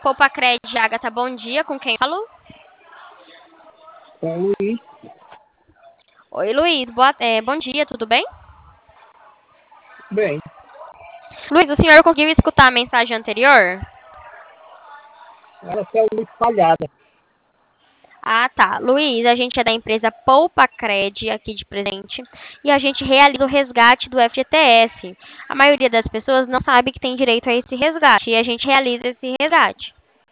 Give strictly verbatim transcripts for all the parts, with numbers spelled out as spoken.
Poupa Cred, Agatha, bom dia. Com quem eu falo? Com o Luiz. Oi, Luiz. Boa, é, bom dia, tudo bem? Bem, Luiz, o senhor conseguiu escutar a mensagem anterior? ela saiu muito falhada. Ah, tá. Luiz, a gente é da empresa Poupa Cred aqui de Presente e a gente realiza o resgate do F G T S. A maioria das pessoas não sabe que tem direito a esse resgate e a gente realiza esse resgate.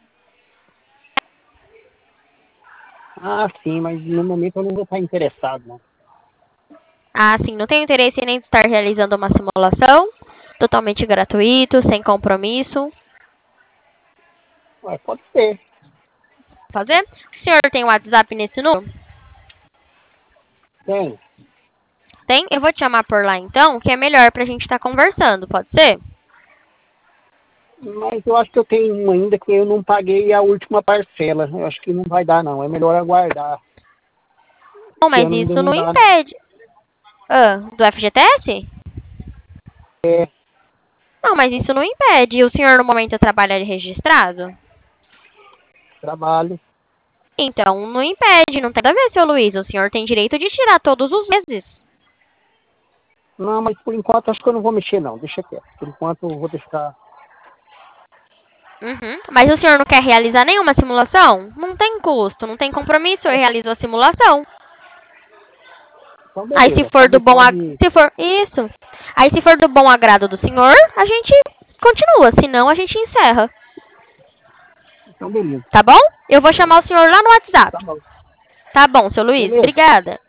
Ah, sim, mas no momento eu não vou estar interessado, não. Ah, sim, não tenho interesse em nem estar realizando uma simulação, totalmente gratuito, sem compromisso. Ué, pode ser. Fazer? O senhor tem o WhatsApp nesse número? Tem. Tem? Eu vou te chamar por lá então, que é melhor pra gente estar conversando, pode ser? Mas eu acho que eu tenho um ainda que eu não paguei a última parcela. Eu acho que não vai dar, não. É melhor aguardar. Bom, Esse mas ano ainda isso não não dá. impede. Ah, do F G T S? É, Não, mas isso não impede. O senhor no momento trabalha registrado? trabalho. Então, não impede, não tem nada a ver, seu Luiz. O senhor tem direito de tirar todos os meses. Não, mas por enquanto acho que eu não vou mexer, não. Deixa quieto. Por enquanto eu vou deixar. Uhum. Mas o senhor não quer realizar nenhuma simulação? Não tem custo, não tem compromisso, eu realizo a simulação. Então, Aí se beleza. for do Pode, bom ag... pode. se for isso. Aí se for do bom agrado do senhor, a gente continua, senão a gente encerra. Então, beleza. Tá bom? Eu vou chamar o senhor lá no Tá WhatsApp. bom. Tá bom, seu Luiz. Beleza. Obrigada.